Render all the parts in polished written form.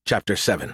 Chapter 7.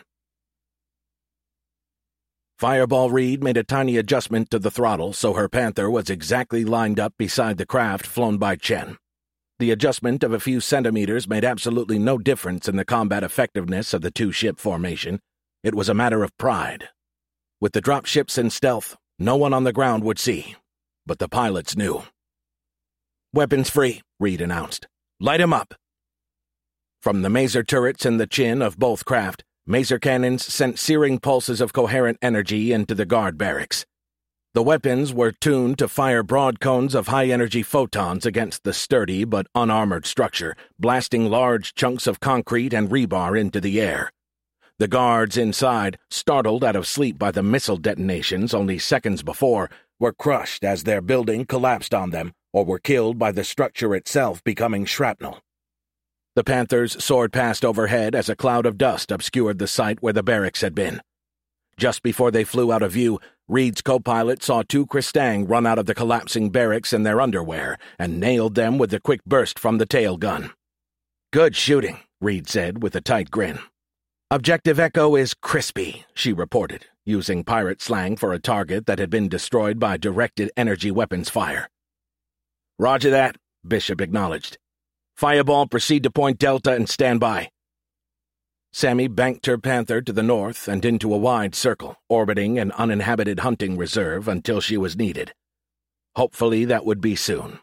Fireball Reed made a tiny adjustment to the throttle so her Panther was exactly lined up beside the craft flown by Chen. The adjustment of a few centimeters made absolutely no difference in the combat effectiveness of the two-ship formation. It was a matter of pride. With the dropships in stealth, no one on the ground would see, but the pilots knew. "Weapons free," Reed announced. "Light 'em up." From the maser turrets in the chin of both craft, maser cannons sent searing pulses of coherent energy into the guard barracks. The weapons were tuned to fire broad cones of high-energy photons against the sturdy but unarmored structure, blasting large chunks of concrete and rebar into the air. The guards inside, startled out of sleep by the missile detonations only seconds before, were crushed as their building collapsed on them, or were killed by the structure itself becoming shrapnel. The Panthers soared past overhead as a cloud of dust obscured the site where the barracks had been. Just before they flew out of view, Reed's co-pilot saw two Kristang run out of the collapsing barracks in their underwear and nailed them with a quick burst from the tail gun. "Good shooting," Reed said with a tight grin. "Objective Echo is crispy," she reported, using pirate slang for a target that had been destroyed by directed energy weapons fire. "Roger that," Bishop acknowledged. "Fireball, proceed to Point Delta and stand by." Sammy banked her Panther to the north and into a wide circle, orbiting an uninhabited hunting reserve until she was needed. Hopefully that would be soon.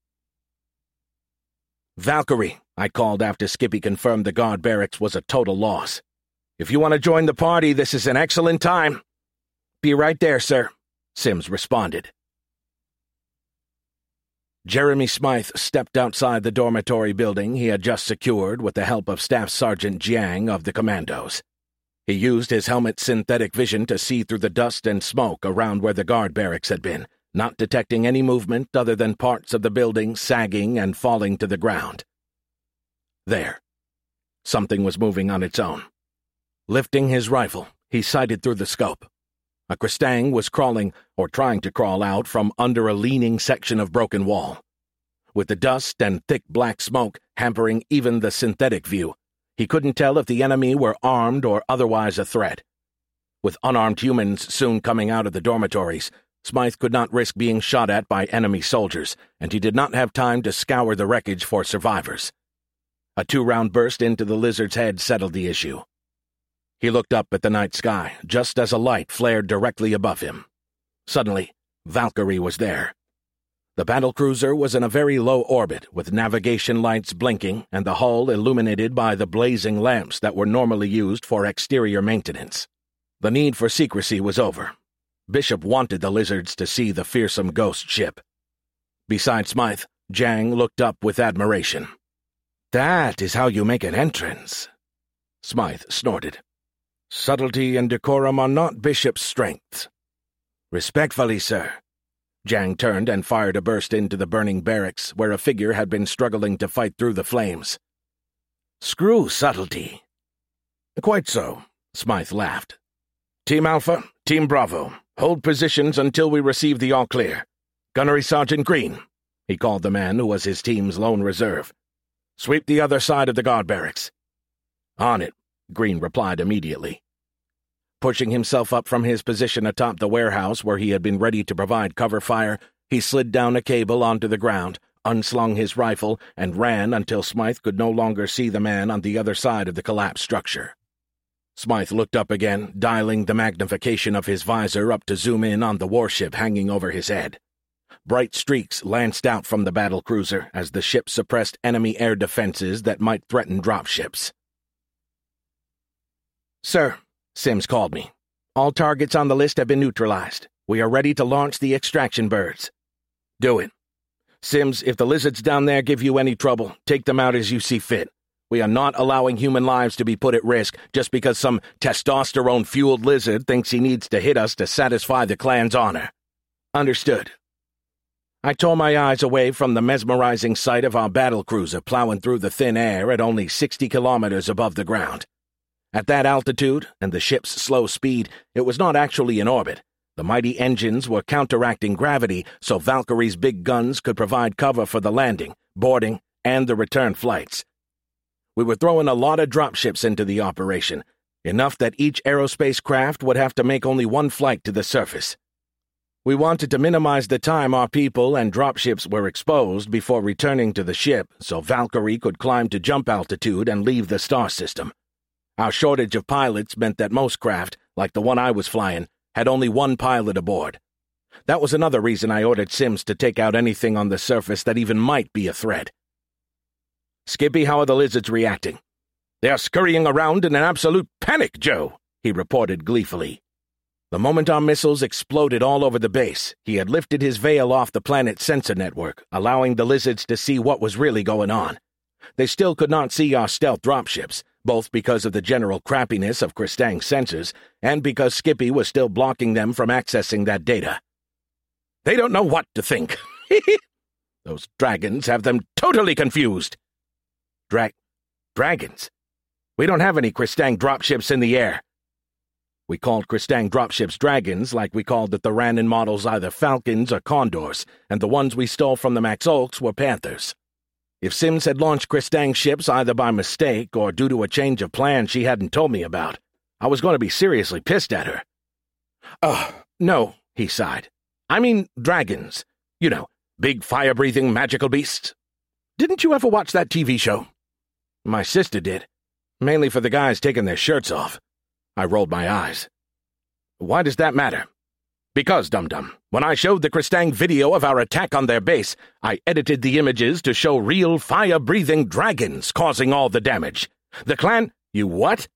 "Valkyrie," I called after Skippy confirmed the guard barracks was a total loss. "If you want to join the party, this is an excellent time." "Be right there, sir," Sims responded. Jeremy Smythe stepped outside the dormitory building he had just secured with the help of Staff Sergeant Jiang of the Commandos. He used his helmet's synthetic vision to see through the dust and smoke around where the guard barracks had been, not detecting any movement other than parts of the building sagging and falling to the ground. There. Something was moving on its own. Lifting his rifle, he sighted through the scope. A Kristang was crawling, or trying to crawl out, from under a leaning section of broken wall. With the dust and thick black smoke hampering even the synthetic view, he couldn't tell if the enemy were armed or otherwise a threat. With unarmed humans soon coming out of the dormitories, Smythe could not risk being shot at by enemy soldiers, and he did not have time to scour the wreckage for survivors. A 2-round burst into the lizard's head settled the issue. He looked up at the night sky, just as a light flared directly above him. Suddenly, Valkyrie was there. The battlecruiser was in a very low orbit, with navigation lights blinking and the hull illuminated by the blazing lamps that were normally used for exterior maintenance. The need for secrecy was over. Bishop wanted the lizards to see the fearsome ghost ship. Beside Smythe, Jiang looked up with admiration. "That is how you make an entrance." Smythe snorted. "Subtlety and decorum are not Bishop's strengths." "Respectfully, sir." Jiang turned and fired a burst into the burning barracks where a figure had been struggling to fight through the flames. "Screw subtlety." "Quite so," Smythe laughed. "Team Alpha, Team Bravo, hold positions until we receive the all-clear. Gunnery Sergeant Green," he called the man who was his team's lone reserve. "Sweep the other side of the guard barracks." "On it," Green replied immediately. Pushing himself up from his position atop the warehouse where he had been ready to provide cover fire, he slid down a cable onto the ground, unslung his rifle, and ran until Smythe could no longer see the man on the other side of the collapsed structure. Smythe looked up again, dialing the magnification of his visor up to zoom in on the warship hanging over his head. Bright streaks lanced out from the battlecruiser as the ship suppressed enemy air defenses that might threaten dropships. "Sir," Sims called me. "All targets on the list have been neutralized. We are ready to launch the extraction birds." "Do it. Sims, if the lizards down there give you any trouble, take them out as you see fit. We are not allowing human lives to be put at risk just because some testosterone-fueled lizard thinks he needs to hit us to satisfy the clan's honor." "Understood." I tore my eyes away from the mesmerizing sight of our battlecruiser plowing through the thin air at only 60 kilometers above the ground. At that altitude, and the ship's slow speed, it was not actually in orbit. The mighty engines were counteracting gravity so Valkyrie's big guns could provide cover for the landing, boarding, and the return flights. We were throwing a lot of dropships into the operation, enough that each aerospace craft would have to make only one flight to the surface. We wanted to minimize the time our people and dropships were exposed before returning to the ship so Valkyrie could climb to jump altitude and leave the star system. Our shortage of pilots meant that most craft, like the one I was flying, had only one pilot aboard. That was another reason I ordered Sims to take out anything on the surface that even might be a threat. "Skippy, how are the lizards reacting?" "They are scurrying around in an absolute panic, Joe," he reported gleefully. The moment our missiles exploded all over the base, he had lifted his veil off the planet's sensor network, allowing the lizards to see what was really going on. They still could not see our stealth dropships, both because of the general crappiness of Kristang's sensors and because Skippy was still blocking them from accessing that data. "They don't know what to think. Those dragons have them totally confused." Dragons? We don't have any Kristang dropships in the air." We called Kristang dropships dragons like we called the Theranin models either falcons or condors, and the ones we stole from the Max Oaks were panthers. If Sims had launched Kristang ships either by mistake or due to a change of plan she hadn't told me about, I was going to be seriously pissed at her. No," he sighed. "I mean dragons. You know, big fire-breathing magical beasts. Didn't you ever watch that TV show?" "My sister did. Mainly for the guys taking their shirts off." I rolled my eyes. "Why does that matter?" "Because, dum-dum, when I showed the Kristang video of our attack on their base, I edited the images to show real fire-breathing dragons causing all the damage. The clan—" "You what?"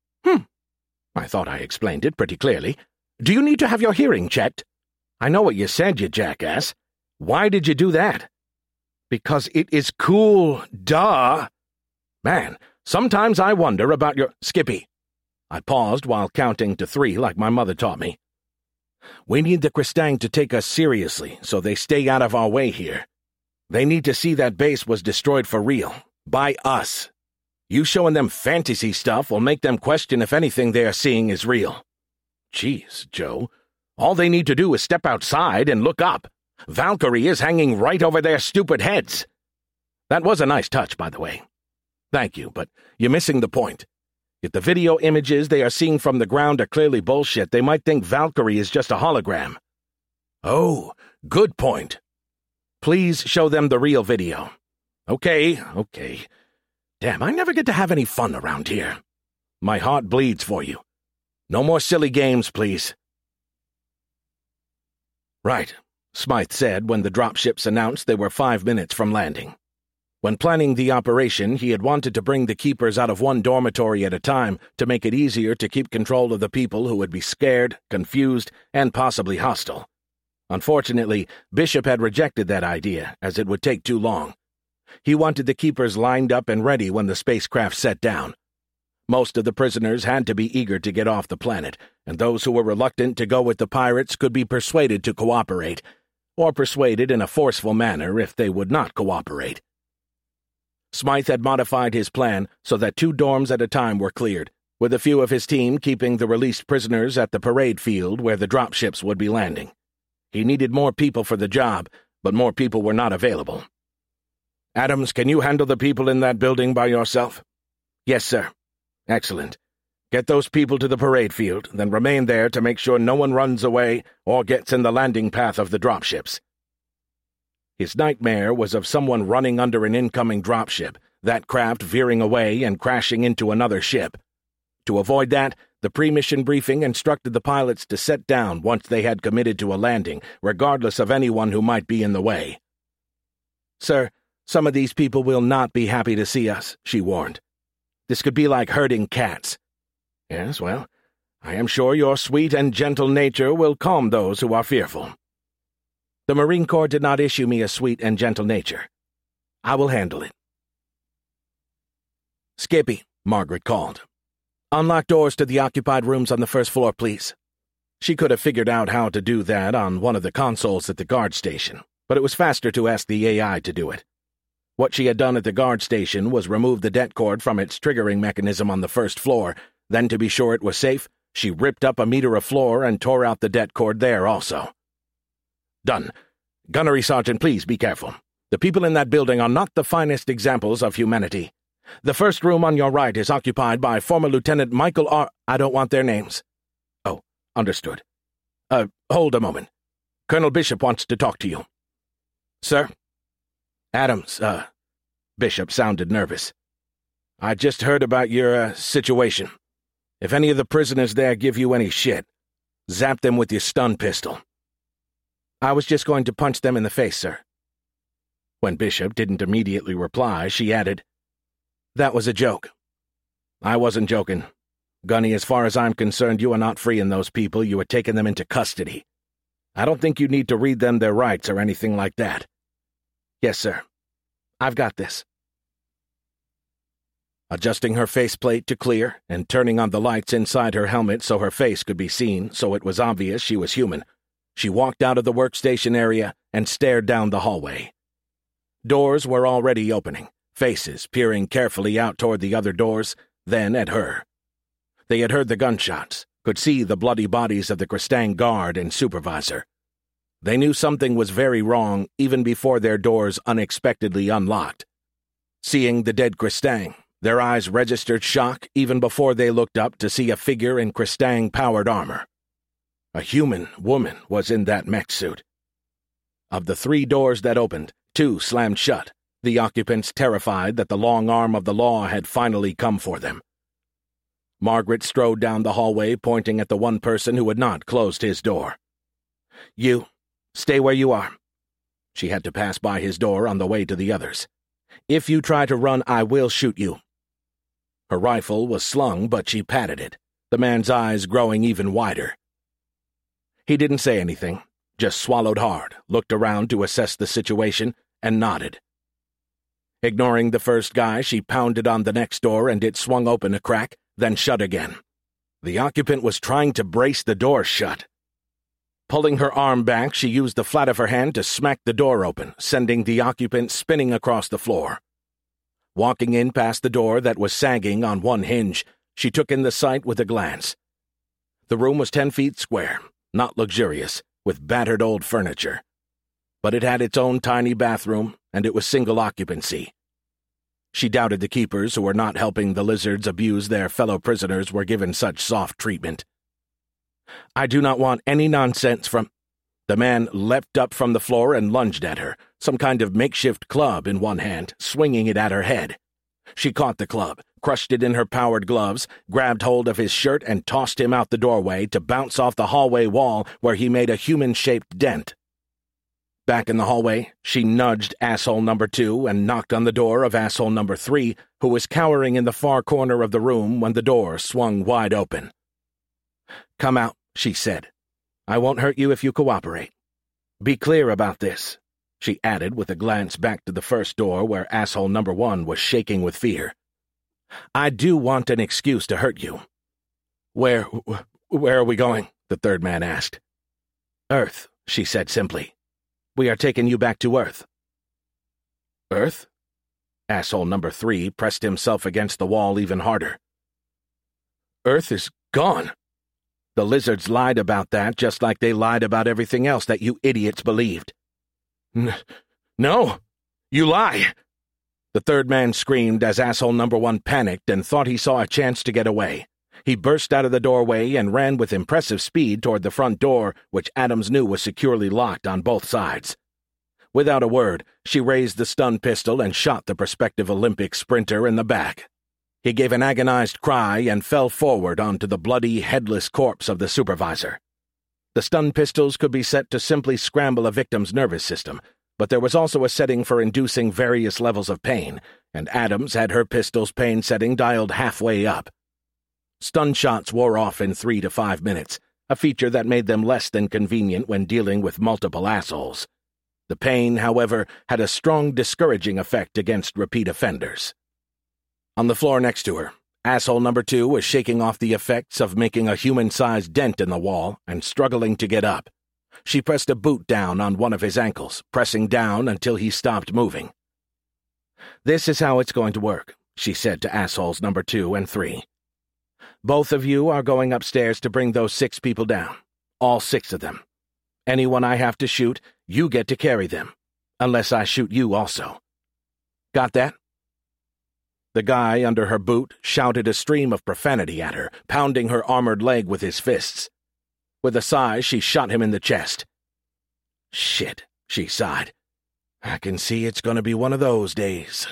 I thought I explained it pretty clearly. "Do you need to have your hearing checked?" "I know what you said, you jackass. Why did you do that?" "Because it is cool, duh." "Man, sometimes I wonder about your—" "Skippy." I paused while counting to 3 like my mother taught me. "We need the Kristang to take us seriously so they stay out of our way here. They need to see that base was destroyed for real, by us. You showing them fantasy stuff will make them question if anything they are seeing is real." "Jeez, Joe. All they need to do is step outside and look up. Valkyrie is hanging right over their stupid heads." "That was a nice touch, by the way." "Thank you, but you're missing the point. If the video images they are seeing from the ground are clearly bullshit, they might think Valkyrie is just a hologram." "Oh, good point." "Please show them the real video." Okay. Damn, I never get to have any fun around here. My heart bleeds for you. No more silly games, please." "Right," Smythe said when the dropships announced they were 5 minutes from landing. When planning the operation, he had wanted to bring the keepers out of one dormitory at a time to make it easier to keep control of the people who would be scared, confused, and possibly hostile. Unfortunately, Bishop had rejected that idea, as it would take too long. He wanted the keepers lined up and ready when the spacecraft set down. Most of the prisoners had to be eager to get off the planet, and those who were reluctant to go with the pirates could be persuaded to cooperate, or persuaded in a forceful manner if they would not cooperate. Smythe had modified his plan so that 2 dorms at a time were cleared, with a few of his team keeping the released prisoners at the parade field where the dropships would be landing. He needed more people for the job, but more people were not available. "Adams, can you handle the people in that building by yourself?" "Yes, sir." "Excellent. Get those people to the parade field, then remain there to make sure no one runs away or gets in the landing path of the dropships." His nightmare was of someone running under an incoming dropship, that craft veering away and crashing into another ship. To avoid that, the pre-mission briefing instructed the pilots to set down once they had committed to a landing, regardless of anyone who might be in the way. "Sir, some of these people will not be happy to see us," she warned. "This could be like herding cats." "Yes, well, I am sure your sweet and gentle nature will calm those who are fearful." "The Marine Corps did not issue me a sweet and gentle nature. I will handle it." "Skippy," Margaret called. "Unlock doors to the occupied rooms on the first floor, please." She could have figured out how to do that on one of the consoles at the guard station, but it was faster to ask the AI to do it. What she had done at the guard station was remove the det cord from its triggering mechanism on the first floor, then to be sure it was safe, she ripped up a meter of floor and tore out the det cord there also. "Done. Gunnery Sergeant, please be careful. The people in that building are not the finest examples of humanity. The first room on your right is occupied by former Lieutenant Michael R. I don't want their names. Oh, understood. Hold a moment. Colonel Bishop wants to talk to you. Sir? Adams, Bishop sounded nervous. I just heard about your, situation. If any of the prisoners there give you any shit, zap them with your stun pistol. I was just going to punch them in the face, sir. When Bishop didn't immediately reply, she added, That was a joke. I wasn't joking. Gunny, as far as I'm concerned, you are not freeing those people. You are taking them into custody. I don't think you need to read them their rights or anything like that. Yes, sir. I've got this. Adjusting her faceplate to clear and turning on the lights inside her helmet so her face could be seen, so it was obvious she was human, she walked out of the workstation area and stared down the hallway. Doors were already opening, faces peering carefully out toward the other doors, then at her. They had heard the gunshots, could see the bloody bodies of the Kristang guard and supervisor. They knew something was very wrong even before their doors unexpectedly unlocked. Seeing the dead Kristang, their eyes registered shock even before they looked up to see a figure in Kristang-powered armor. A human woman was in that mech suit. Of the 3 doors that opened, 2 slammed shut, the occupants terrified that the long arm of the law had finally come for them. Margaret strode down the hallway, pointing at the one person who had not closed his door. You, stay where you are. She had to pass by his door on the way to the others. If you try to run, I will shoot you. Her rifle was slung, but she patted it, the man's eyes growing even wider. He didn't say anything, just swallowed hard, looked around to assess the situation, and nodded. Ignoring the first guy, she pounded on the next door and it swung open a crack, then shut again. The occupant was trying to brace the door shut. Pulling her arm back, she used the flat of her hand to smack the door open, sending the occupant spinning across the floor. Walking in past the door that was sagging on one hinge, she took in the sight with a glance. The room was 10 feet square, not luxurious, with battered old furniture. But it had its own tiny bathroom, and it was single occupancy. She doubted the keepers who were not helping the lizards abuse their fellow prisoners were given such soft treatment. I do not want any nonsense from... The man leapt up from the floor and lunged at her, some kind of makeshift club in one hand, swinging it at her head. She caught the club, crushed it in her powered gloves, grabbed hold of his shirt and tossed him out the doorway to bounce off the hallway wall where he made a human-shaped dent. Back in the hallway, she nudged asshole number 2 and knocked on the door of asshole number 3, who was cowering in the far corner of the room when the door swung wide open. Come out, she said. I won't hurt you if you cooperate. Be clear about this, she added with a glance back to the first door where asshole number 1 was shaking with fear. I do want an excuse to hurt you. Where are we going? The third man asked. Earth, she said simply. We are taking you back to Earth. Earth? Asshole number 3 pressed himself against the wall even harder. Earth is gone. The lizards lied about that just like they lied about everything else that you idiots believed. No! You lie! The third man screamed as asshole number 1 panicked and thought he saw a chance to get away. He burst out of the doorway and ran with impressive speed toward the front door, which Adams knew was securely locked on both sides. Without a word, she raised the stun pistol and shot the prospective Olympic sprinter in the back. He gave an agonized cry and fell forward onto the bloody, headless corpse of the supervisor. The stun pistols could be set to simply scramble a victim's nervous system, but there was also a setting for inducing various levels of pain, and Adams had her pistol's pain setting dialed halfway up. Stun shots wore off in 3 to 5 minutes, a feature that made them less than convenient when dealing with multiple assholes. The pain, however, had a strong discouraging effect against repeat offenders. On the floor next to her, asshole number 2 was shaking off the effects of making a human-sized dent in the wall and struggling to get up. She pressed a boot down on one of his ankles, pressing down until he stopped moving. This is how it's going to work, she said to assholes number 2 and 3. Both of you are going upstairs to bring those 6 people down. All 6 of them. Anyone I have to shoot, you get to carry them. Unless I shoot you also. Got that? The guy under her boot shouted a stream of profanity at her, pounding her armored leg with his fists. With a sigh, she shot him in the chest. "Shit," she sighed. "I can see it's going to be one of those days."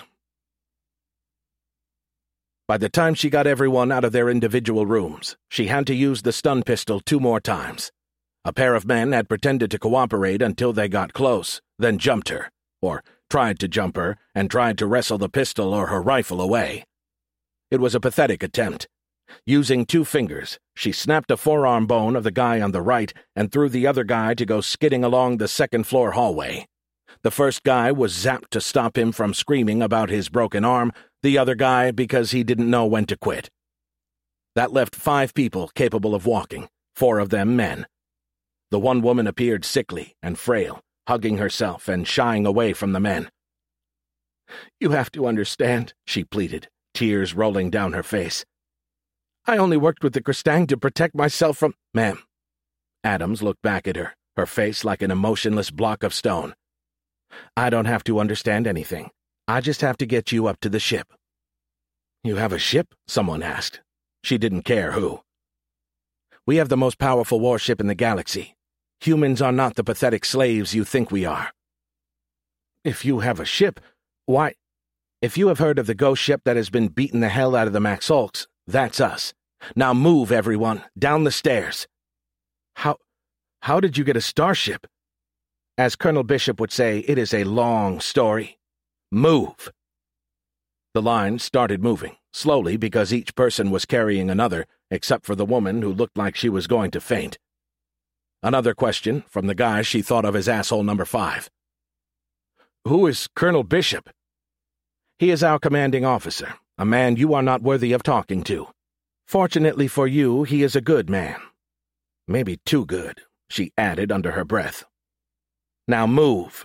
By the time she got everyone out of their individual rooms, she had to use the stun pistol 2 more times. A pair of men had pretended to cooperate until they got close, then jumped her, or tried to jump her, and tried to wrestle the pistol or her rifle away. It was a pathetic attempt. Using 2 fingers, she snapped a forearm bone of the guy on the right and threw the other guy to go skidding along the second-floor hallway. The first guy was zapped to stop him from screaming about his broken arm, the other guy because he didn't know when to quit. That left 5 people capable of walking, 4 of them men. The one woman appeared sickly and frail, hugging herself and shying away from the men. "You have to understand," she pleaded, tears rolling down her face. "I only worked with the Crestang to protect myself from—" "Ma'am." Adams looked back at her, her face like an emotionless block of stone. "I don't have to understand anything. I just have to get you up to the ship." "You have a ship?" someone asked. She didn't care who. "We have the most powerful warship in the galaxy. Humans are not the pathetic slaves you think we are." "If you have a ship, why—" "If you have heard of the ghost ship that has been beating the hell out of the Maxolks, that's us. Now move, everyone, down the stairs." How did you get a starship?" "As Colonel Bishop would say, it is a long story. Move." The line started moving, slowly because each person was carrying another, except for the woman who looked like she was going to faint. Another question, from the guy she thought of as asshole number 5. "Who is Colonel Bishop?" "He is our commanding officer, a man you are not worthy of talking to. Fortunately for you, he is a good man. Maybe too good," she added under her breath. "Now move."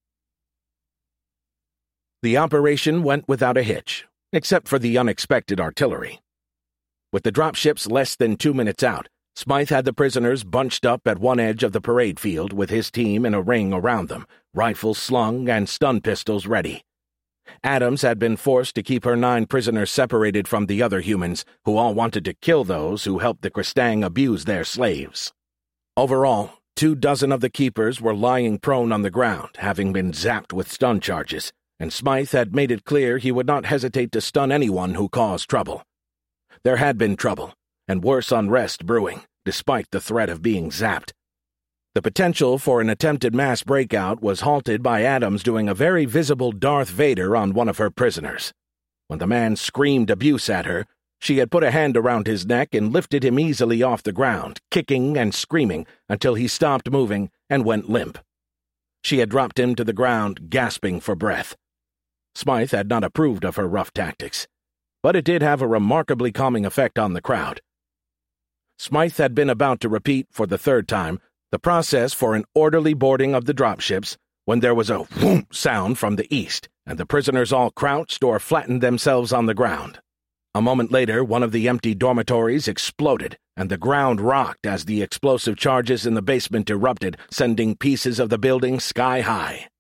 The operation went without a hitch, except for the unexpected artillery. With the dropships less than 2 minutes out, Smythe had the prisoners bunched up at one edge of the parade field with his team in a ring around them, rifles slung and stun pistols ready. Adams had been forced to keep her 9 prisoners separated from the other humans, who all wanted to kill those who helped the Crestang abuse their slaves. Overall, 24 of the keepers were lying prone on the ground, having been zapped with stun charges, and Smythe had made it clear he would not hesitate to stun anyone who caused trouble. There had been trouble, and worse unrest brewing, despite the threat of being zapped. The potential for an attempted mass breakout was halted by Adams doing a very visible Darth Vader on one of her prisoners. When the man screamed abuse at her, she had put a hand around his neck and lifted him easily off the ground, kicking and screaming until he stopped moving and went limp. She had dropped him to the ground, gasping for breath. Smythe had not approved of her rough tactics, but it did have a remarkably calming effect on the crowd. Smythe had been about to repeat, for the 3rd time, the process for an orderly boarding of the dropships when there was a whoomp sound from the east, and the prisoners all crouched or flattened themselves on the ground. A moment later, one of the empty dormitories exploded, and the ground rocked as the explosive charges in the basement erupted, sending pieces of the building sky high.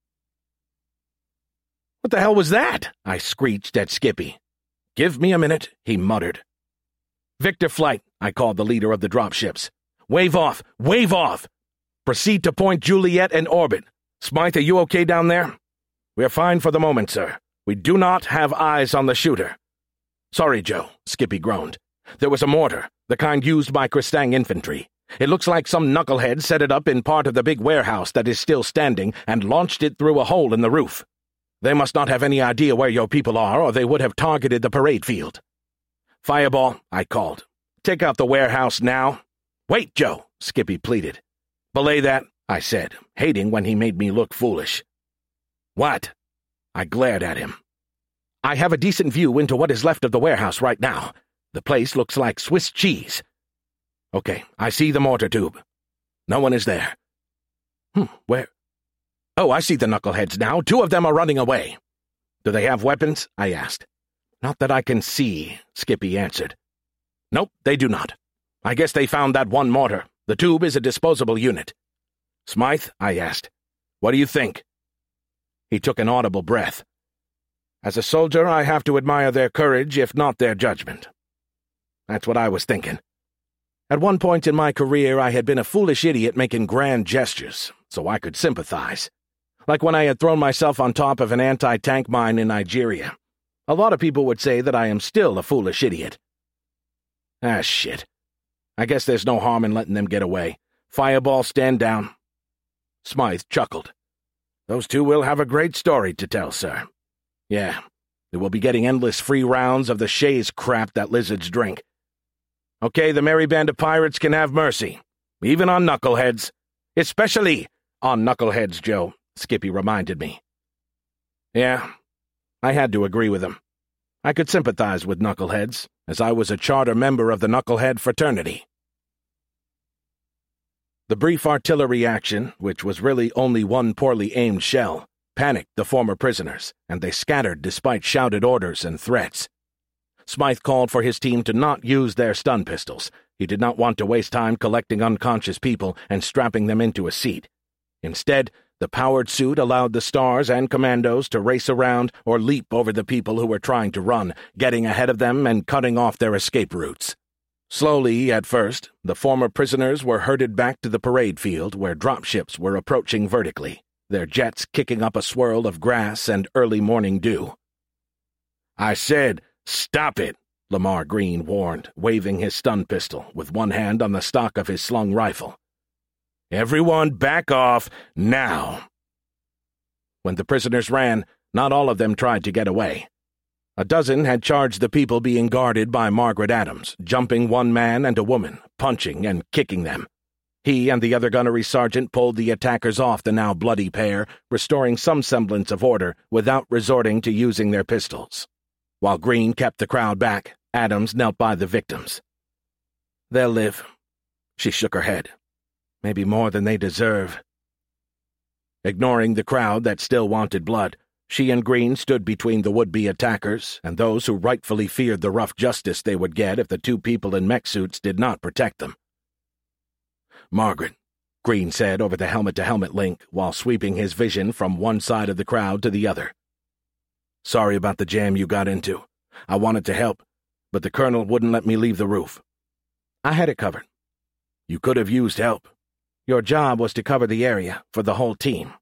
"What the hell was that?" I screeched at Skippy. "Give me a minute," he muttered. "Victor Flight," I called the leader of the dropships. "Wave off! Wave off! Proceed to Point Juliet and orbit. Smythe, are you okay down there?" "We are fine for the moment, sir. We do not have eyes on the shooter." "Sorry, Joe," Skippy groaned. "There was a mortar, the kind used by Crestang infantry. It looks like some knucklehead set it up in part of the big warehouse that is still standing and launched it through a hole in the roof. They must not have any idea where your people are, or they would have targeted the parade field." "Fireball," I called. "Take out the warehouse now." "Wait, Joe," Skippy pleaded. "Belay that," I said, hating when he made me look foolish. "What?" I glared at him. "I have a decent view into what is left of the warehouse right now. The place looks like Swiss cheese." "Okay, I see the mortar tube. No one is there." Where? "Oh, I see the knuckleheads now. 2 of them are running away." "Do they have weapons?" I asked. "Not that I can see," Skippy answered. "Nope, they do not. I guess they found that one mortar. The tube is a disposable unit." "Smythe," I asked, "what do you think?" He took an audible breath. As a soldier, I have to admire their courage, if not their judgment. That's what I was thinking. At one point in my career, I had been a foolish idiot making grand gestures, so I could sympathize. Like when I had thrown myself on top of an anti-tank mine in Nigeria. A lot of people would say that I am still a foolish idiot. Ah, shit. I guess there's no harm in letting them get away. Fireball, stand down. Smythe chuckled. Those two will have a great story to tell, sir. Yeah, they will be getting endless free rounds of the Shays crap that lizards drink. Okay, the merry band of pirates can have mercy, even on knuckleheads. Especially on knuckleheads, Joe, Skippy reminded me. Yeah, I had to agree with him. I could sympathize with knuckleheads, as I was a charter member of the knucklehead fraternity. The brief artillery action, which was really only one poorly aimed shell, panicked the former prisoners, and they scattered despite shouted orders and threats. Smythe called for his team to not use their stun pistols. He did not want to waste time collecting unconscious people and strapping them into a seat. Instead, the powered suit allowed the stars and commandos to race around or leap over the people who were trying to run, getting ahead of them and cutting off their escape routes. Slowly, at first, the former prisoners were herded back to the parade field where dropships were approaching vertically, their jets kicking up a swirl of grass and early morning dew. I said, "Stop it," Lamar Green warned, waving his stun pistol with one hand on the stock of his slung rifle. "Everyone back off, now." When the prisoners ran, not all of them tried to get away. A dozen had charged the people being guarded by Margaret Adams, jumping one man and a woman, punching and kicking them. He and the other gunnery sergeant pulled the attackers off the now bloody pair, restoring some semblance of order without resorting to using their pistols. While Green kept the crowd back, Adams knelt by the victims. "They'll live." She shook her head. "Maybe more than they deserve." Ignoring the crowd that still wanted blood, she and Green stood between the would-be attackers and those who rightfully feared the rough justice they would get if the two people in mech suits did not protect them. "Margaret," Green said over the helmet-to-helmet link while sweeping his vision from one side of the crowd to the other. "Sorry about the jam you got into. I wanted to help, but the colonel wouldn't let me leave the roof." "I had it covered." "You could have used help. Your job was to cover the area for the whole team."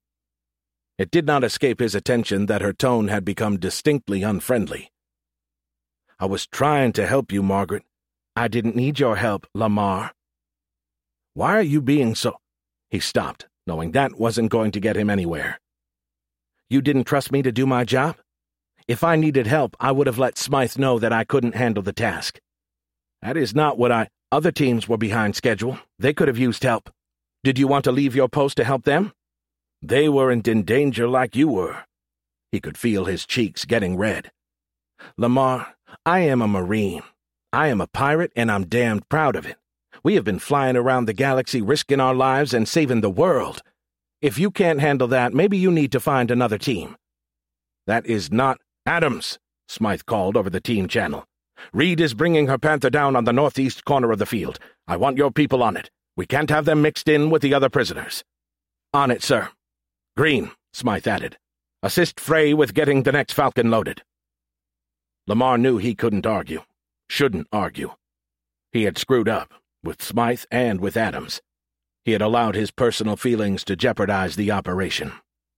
It did not escape his attention that her tone had become distinctly unfriendly. "I was trying to help you, Margaret. I didn't need your help, Lamar." "Why are you being so—" He stopped, knowing that wasn't going to get him anywhere. "You didn't trust me to do my job? If I needed help, I would have let Smythe know that I couldn't handle the task. That is not what Other teams were behind schedule. They could have used help. Did you want to leave your post to help them? They weren't in danger like you were." He could feel his cheeks getting red. "Lamar, I am a Marine. I am a pirate, and I'm damned proud of it. We have been flying around the galaxy risking our lives and saving the world. If you can't handle that, maybe you need to find another team." "That is not—" "Adams," Smythe called over the team channel. "Reed is bringing her Panther down on the northeast corner of the field. I want your people on it. We can't have them mixed in with the other prisoners." "On it, sir." "Green," Smythe added. "Assist Frey with getting the next Falcon loaded." Lamar knew he couldn't argue. Shouldn't argue. He had screwed up, with Smythe and with Adams. He had allowed his personal feelings to jeopardize the operation.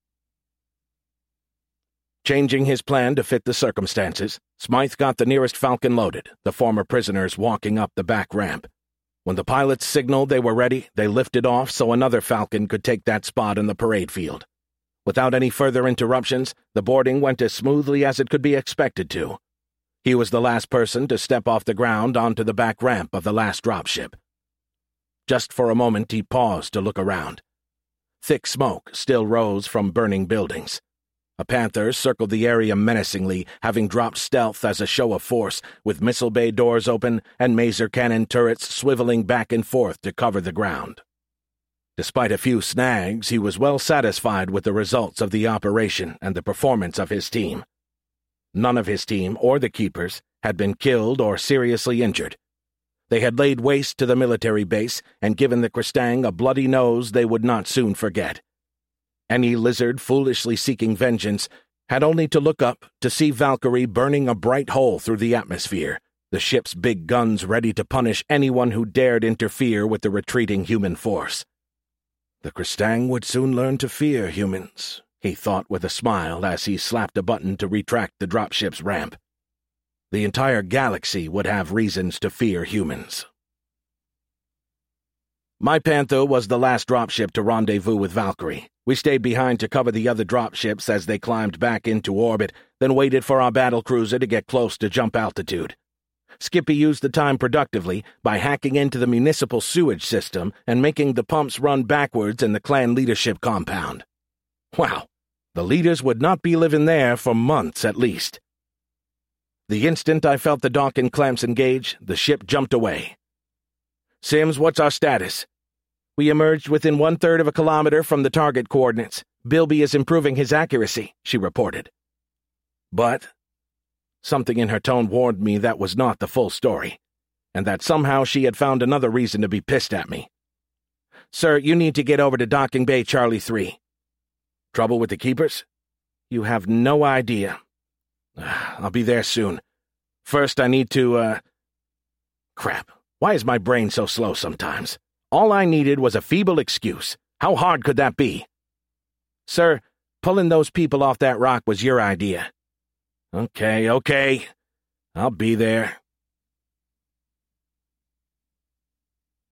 Changing his plan to fit the circumstances, Smythe got the nearest Falcon loaded, the former prisoners walking up the back ramp. When the pilots signaled they were ready, they lifted off so another Falcon could take that spot in the parade field. Without any further interruptions, the boarding went as smoothly as it could be expected to. He was the last person to step off the ground onto the back ramp of the last dropship. Just for a moment he paused to look around. Thick smoke still rose from burning buildings. A Panther circled the area menacingly, having dropped stealth as a show of force, with missile bay doors open and maser cannon turrets swiveling back and forth to cover the ground. Despite a few snags, he was well satisfied with the results of the operation and the performance of his team. None of his team, or the Keepers, had been killed or seriously injured. They had laid waste to the military base and given the Kristang a bloody nose they would not soon forget. Any lizard foolishly seeking vengeance Had only to look up to see Valkyrie burning a bright hole through the atmosphere, the ship's big guns ready to punish anyone who dared interfere with the retreating human force. The Kristang would soon learn to fear humans, he thought with a smile as he slapped a button to retract the dropship's ramp. The entire galaxy would have reasons to fear humans. My Panther was the last dropship to rendezvous with Valkyrie. We stayed behind to cover the other dropships as they climbed back into orbit, then waited for our battlecruiser to get close to jump altitude. Skippy used the time productively by hacking into the municipal sewage system and making the pumps run backwards in the clan leadership compound. Wow, the leaders would not be living there for months at least. The instant I felt the Dawkins clamps engage, the ship jumped away. Sims, what's our status? We emerged within 1/3 of a kilometer from the target coordinates. Bilby is improving his accuracy, she reported. But something in her tone warned me that was not the full story, and that somehow she had found another reason to be pissed at me. Sir, you need to get over to Docking Bay Charlie 3. Trouble with the Keepers? You have no idea. I'll be there soon. First, I need to, Crap. Why is my brain so slow sometimes? All I needed was a feeble excuse. How hard could that be? Sir, pulling those people off that rock was your idea. Okay. I'll be there.